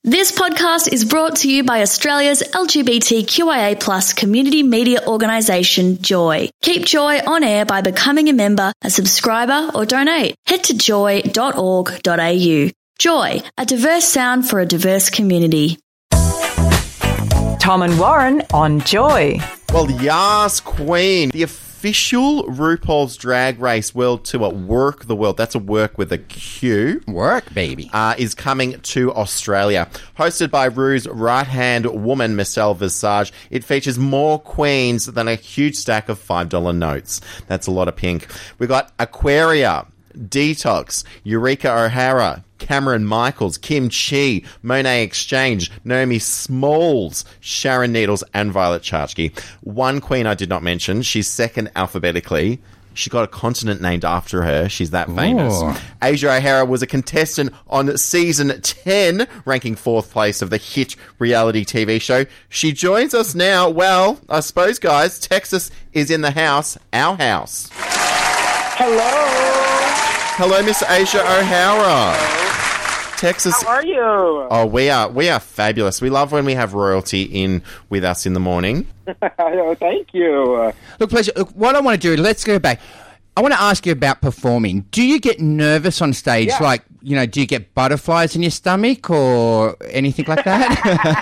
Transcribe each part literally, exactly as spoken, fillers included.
This podcast is brought to you by Australia's L G B T Q I A plus community media organisation, Joy. Keep Joy on air by becoming a member, a subscriber or donate. Head to joy dot org dot a u. Joy, a diverse sound for a diverse community. Tom and Warren on Joy. Well, Yas Queen, the official RuPaul's Drag Race World Tour, Work the World, that's a work with a Q. Work, baby. Uh, is coming to Australia. Hosted by Ru's right-hand woman, Michelle Visage, it features more queens than a huge stack of five dollar notes. That's a lot of pink. We got Aquaria, Detox, Eureka O'Hara, Cameron Michaels, Kim Chi, Monet Exchange, Naomi Smalls, Sharon Needles, and Violet Chachki. One queen I did not mention, she's second alphabetically. She got a continent named after her. She's that famous. Ooh. Asia O'Hara was a contestant on season ten, ranking fourth place of the hit reality T V show. She joins us now. Well, I suppose, guys, Texas is in the house, our house. Hello. Hello, Miss Asia O'Hara. Texas. How are you? Oh, we are we are fabulous. We love when we have royalty in with us in the morning. Oh, thank you. Look, pleasure. Look, what I want to do, let's go back. I want to ask you about performing. Do you get nervous on stage? Yeah. Like, you know, do you get butterflies in your stomach or anything like that?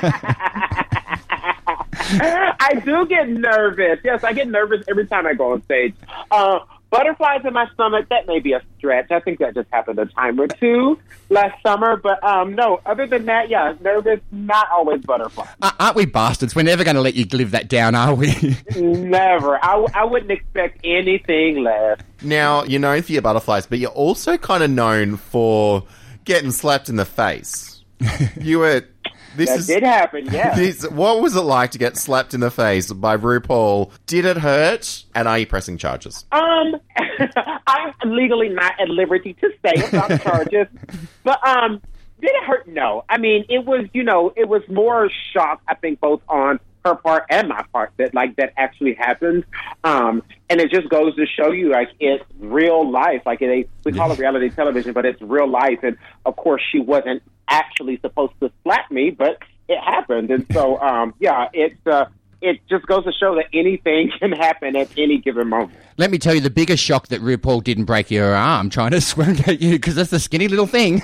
I do get nervous. Yes, I get nervous every time I go on stage. Uh, butterflies in my stomach, that may be a stretch. I think that just happened a time or two last summer. But um, no, other than that, yeah, nervous, not always butterflies. Uh, aren't we bastards? We're never going to let you live that down, are we? Never. I, w- I wouldn't expect anything less. Now, you're known for your butterflies, but you're also kind of known for getting slapped in the face. You were... This that is, did happen, yeah. This, what was it like to get slapped in the face by RuPaul? Did it hurt? And are you pressing charges? Um, I'm legally not at liberty to say about charges, but um, did it hurt? No. I mean, it was, you know, it was more shock, I think, both on her part and my part that, like, that actually happened. Um, and it just goes to show you, like, it's real life. Like, it, we call it reality television, but it's real life. And, of course, she wasn't actually supposed to slap me, but it happened. And so, um, yeah, it's, uh, it just goes to show that anything can happen at any given moment. Let me tell you the biggest shock that RuPaul didn't break your arm trying to swing at you because that's a skinny little thing.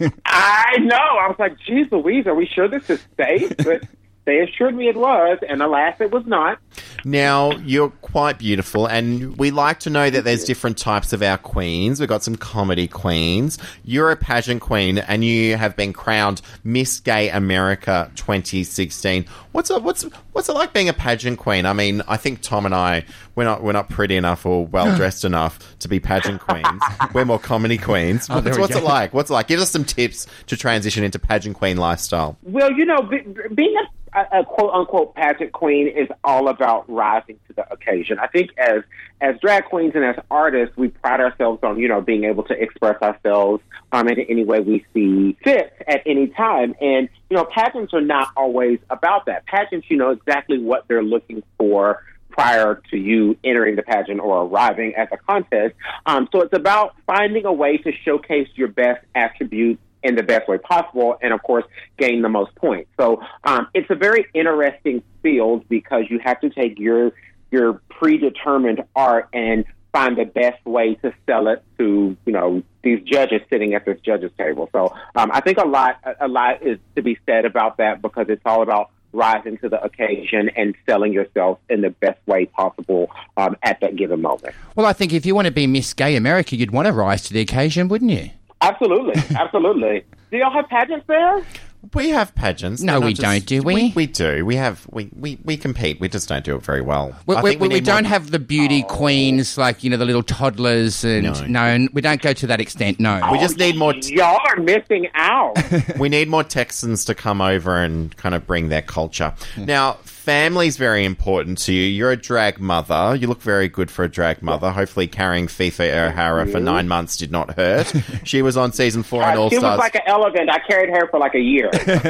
I know. I was like, geez Louise, are we sure this is safe? But they assured me it was, and alas, it was not. Now, you're quite beautiful, and we like to know that there's different types of our queens. We've got some comedy queens. You're a pageant queen, and you have been crowned Miss Gay America twenty sixteen. What's it, what's what's it like being a pageant queen? I mean, I think Tom and I, we're not we're not pretty enough or well dressed enough to be pageant queens. We're more comedy queens. Oh, what's we what's go. it like? What's it like? Give us some tips to transition into pageant queen lifestyle. Well, you know, be, being a, a, a quote-unquote pageant queen is all about rising to the occasion. I think as as drag queens and as artists, we pride ourselves on, you know, being able to express ourselves um, in any way we see fit at any time. And, you know, pageants are not always about that. Pageants, you know exactly what they're looking for prior to you entering the pageant or arriving at the contest. Um, so it's about finding a way to showcase your best attributes in the best way possible and, of course, gain the most points. So um, it's a very interesting field because you have to take your your predetermined art and find the best way to sell it to, you know, these judges sitting at this judges table. So um, I think a lot a lot is to be said about that because it's all about rising to the occasion and selling yourself in the best way possible um, at that given moment. Well, I think if you want to be Miss Gay America, you'd want to rise to the occasion, wouldn't you? Absolutely. Absolutely. Do y'all have pageants there? We have pageants. No, They're not we just- don't, do we? we? We do. We have. We, we, we compete. We just don't do it very well. We, I we, think we, we, we need don't more- have the beauty queens like, you know, the little toddlers and No. no, we don't go to that extent, no. We just need more. T- Y'all are missing out. we need more Texans to come over and kind of bring their culture. Now, family's very important to you. You're a drag mother. You look very good for a drag mother. Hopefully, carrying Fifi O'Hara for nine months did not hurt. She was on season four on Uh, All she Stars. was like an elephant. I carried her for like a year.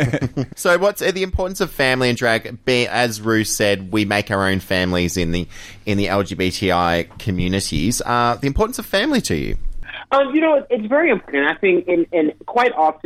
So, what's uh, the importance of family and drag? Be, as Rue said, we make our own families in the in the L G B T I communities. Uh, the importance of family to you? Um, you know, it's very important. I think, in, in quite often,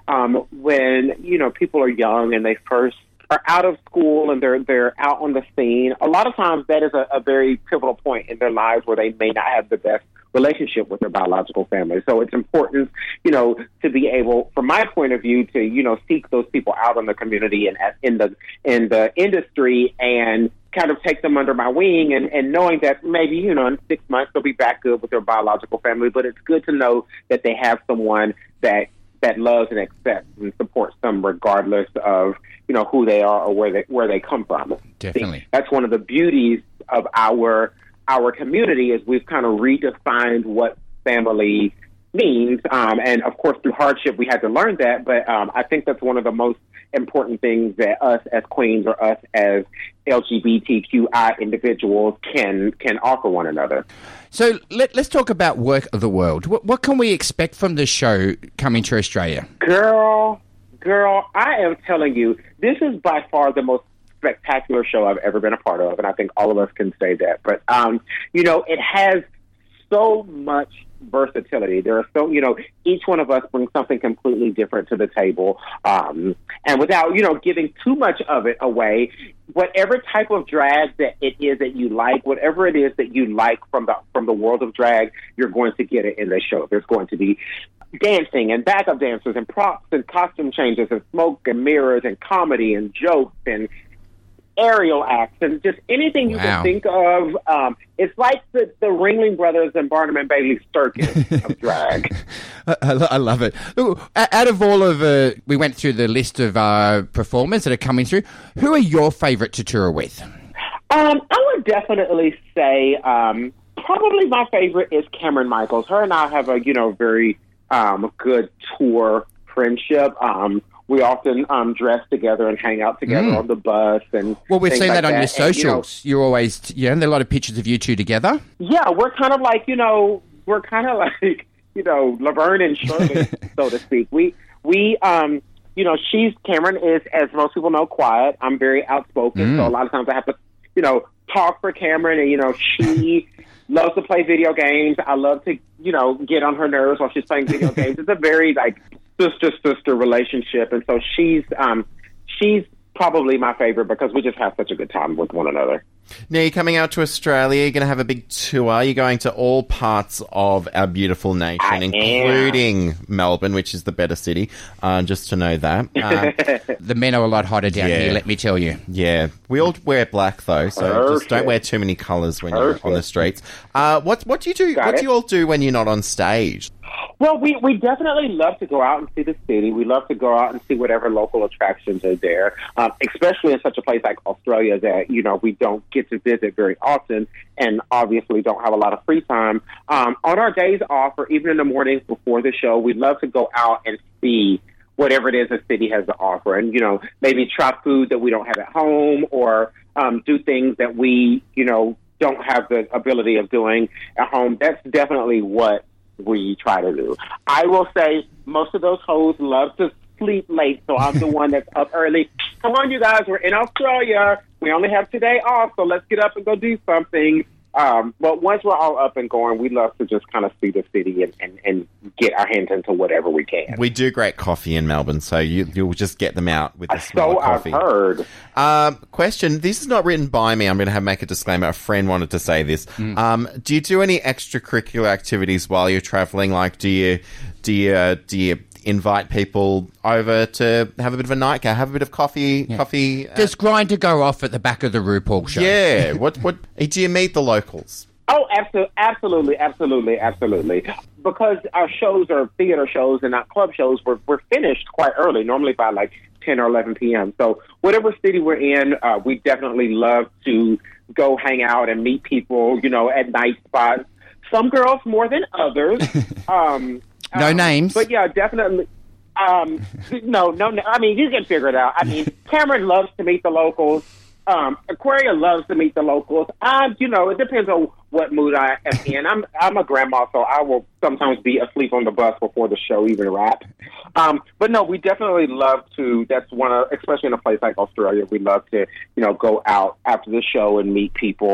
um, when, you know, people are young and they first are out of school and they're they're out on the scene, a lot of times that is a, a very pivotal point in their lives where they may not have the best relationship with their biological family. So it's important, you know, to be able, from my point of view, to, you know, seek those people out in the community and at- in the in the industry and kind of take them under my wing and, and knowing that maybe, you know, in six months they'll be back good with their biological family. But it's good to know that they have someone that that loves and accepts and supports them regardless of, you know, who they are or where they where they come from. Definitely. That's one of the beauties of our our community is we've kind of redefined what family means. Um, and of course, through hardship, we had to learn that. But um, I think that's one of the most important things that us as queens or us as L G B T Q I individuals can can offer one another. So let, let's talk about Work of the World. What, what can we expect from this show coming to Australia? Girl, girl, I am telling you, this is by far the most spectacular show I've ever been a part of, and I think all of us can say that. But, um, you know, it has so much versatility. There are so, you know, each one of us brings something completely different to the table. Um, and without, you know, giving too much of it away, whatever type of drag that it is that you like, whatever it is that you like from the from the world of drag, you're going to get it in the show. There's going to be dancing and backup dancers and props and costume changes and smoke and mirrors and comedy and jokes and aerial acts and just anything you Wow. can think of. Um, it's like the, the Ringling Brothers and Barnum and Bailey circus of drag. I, I lo- I love it. Look, o- out of all of, uh, we went through the list of uh, performers that are coming through. Who are your favourite to tour with? Um, I would definitely say um, probably my favorite is Cameron Michaels. Her and I have a, you know, very um, good tour friendship. Um, we often um, dress together and hang out together Mm. on the bus. And Well, we've things seen like that on your And, socials. You are always, you know, there are a lot of pictures of you two together. you know, yeah, we're kind of like, you know, we're kind of like, you know, Laverne and Shirley, so to speak. We, we, um, you know, she's, Cameron is, as most people know, quiet. I'm very outspoken, Mm. so a lot of times I have to, you know, talk for Cameron, and, you know, she loves to play video games. I love to, you know, get on her nerves while she's playing video games. It's a very, like, sister-sister relationship, and so she's, um, she's probably my favorite because we just have such a good time with one another. Now, you're coming out to Australia. You're going to have a big tour. You're going to all parts of our beautiful nation, I including Melbourne, which is the better city, uh, just to know that. Uh, The men are a lot hotter down Yeah. here, let me tell you. yeah. We all wear black, though, so just don't Perfect. wear too many colours when you're on the Perfect. streets. Uh, what, what do you do? Got what it. do you all do when you're not on stage? Well, we, we definitely love to go out and see the city. We love to go out and see whatever local attractions are there, um, especially in such a place like Australia that, you know, we don't get to visit very often and obviously don't have a lot of free time. Um, on our days off or even in the mornings before the show, we love to go out and see whatever it is the city has to offer and, you know, maybe try food that we don't have at home or um, do things that we, you know, don't have the ability of doing at home. That's definitely what we try to do. I will say most of those hoes love to sleep late, so I'm the one that's up early. Come on, you guys, we're in Australia. We only have today off, so let's get up and go do something. Um, but once we're all up and going, we love to just kind of see the city and, and, and get our hands into whatever we can. We do great coffee in Melbourne, so you, you'll just get them out with the smell So of I've coffee. heard. Um, question, this is not written by me. I'm going to have make a disclaimer. A friend wanted to say this. Um, do you do any extracurricular activities while you're traveling? Like, do you, do you, uh, do you invite people over to have a bit of a nightcap, have a bit of coffee, coffee? Uh, Does Grindr go off at the back of the RuPaul show? yeah. What, what, do you meet the locals? Oh, absolutely, absolutely, absolutely, absolutely. Because our shows are theater shows and not club shows, we're, we're finished quite early, normally by like ten or eleven p.m. So whatever city we're in, uh, we definitely love to go hang out and meet people, you know, at night spots. Some girls more than others. Um, No um, names. But yeah, definitely. Um, no, no, no. I mean, you can figure it out. I mean, Cameron loves to meet the locals. Um, Aquaria loves to meet the locals. Um, you know, it depends on what mood I am in. I'm I'm a grandma, so I will sometimes be asleep on the bus before the show even wraps. Um, but no, we definitely love to. That's one of, especially in a place like Australia, we love to, you know, go out after the show and meet people.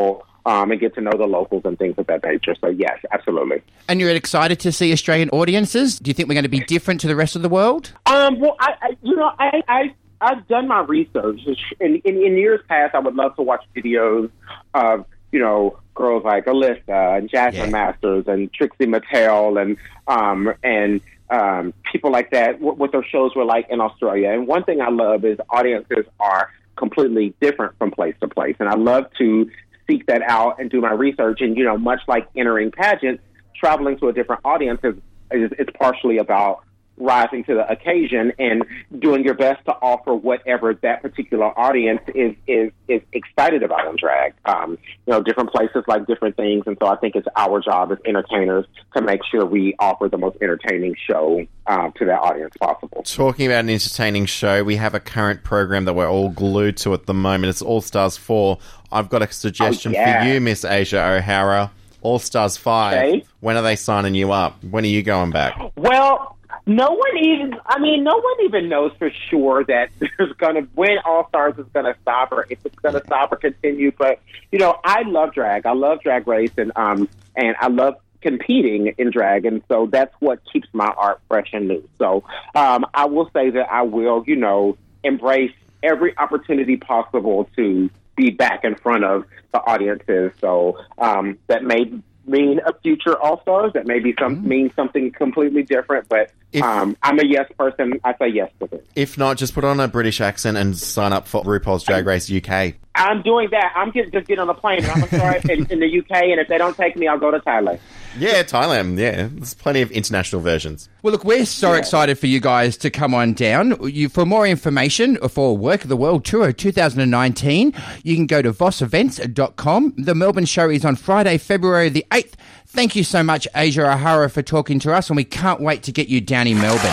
um, and get to know the locals and things of that nature. So, yes, absolutely. And you're excited to see Australian audiences? Do you think we're going to be different to the rest of the world? Um, well, I, I you know, I, I, I've done my research. In, in, in years past, I would love to watch videos of, you know, girls like Alyssa and Jasmine Yeah. Masters and Trixie Mattel and um, and um, people like that, what, what their shows were like in Australia. And one thing I love is audiences are completely different from place to place. And I love to seek that out and do my research. And, you know, much like entering pageants, traveling to a different audience is, is, is partially about rising to the occasion and doing your best to offer whatever that particular audience is is, is excited about in drag. Um, you know, different places like different things, and so I think it's our job as entertainers to make sure we offer the most entertaining show um, to that audience possible. Talking about an entertaining show, we have a current program that we're all glued to at the moment. It's All Stars four. I've got a suggestion Oh, yeah. for you, Miss Asia O'Hara. All Stars five. Okay. When are they signing you up? When are you going back? Well, no one even, I mean, no one even knows for sure that there's going to, when All Stars is going to stop or if it's going to stop or continue. But, you know, I love drag. I love Drag Race and, um, and I love competing in drag. And so that's what keeps my art fresh and new. So um, I will say that I will, you know, embrace every opportunity possible to be back in front of the audiences. So um, that may mean a future All-Stars. That may be some, mm. mean something completely different, but if, um, I'm a yes person. I say yes to it. If not, just put on a British accent and sign up for RuPaul's Drag Race U K. I'm doing that. I'm just, just get on a plane and I'm going to start in, in the U K, and if they don't take me, I'll go to Thailand. Yeah, Thailand. Yeah, there's plenty of international versions. Well, look, we're so Yeah. excited for you guys to come on down. You, for more information for Work of the World Tour two thousand nineteen, you can go to voss events dot com. The Melbourne show is on Friday, February the eighth. Thank you so much, Asia O'Hara, for talking to us, and we can't wait to get you down in Melbourne.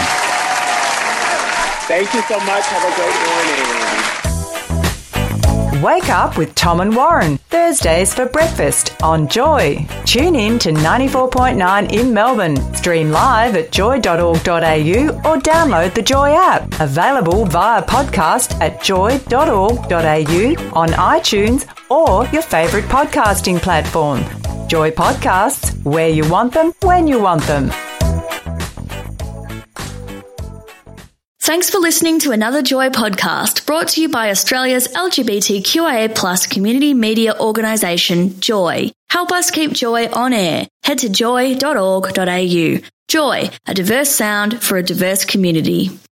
Thank you so much. Have a great morning. Wake up with Tom and Warren, Thursdays for breakfast on Joy. Tune in to ninety-four point nine in Melbourne. Stream live at joy dot org dot a u or download the Joy app. Available via podcast at joy dot org dot a u, on iTunes or your favourite podcasting platform. Joy Podcasts, where you want them, when you want them. Thanks for listening to another Joy podcast brought to you by Australia's L G B T Q I A plus community media organisation, Joy. Help us keep Joy on air. Head to joy dot org dot a u. Joy, a diverse sound for a diverse community.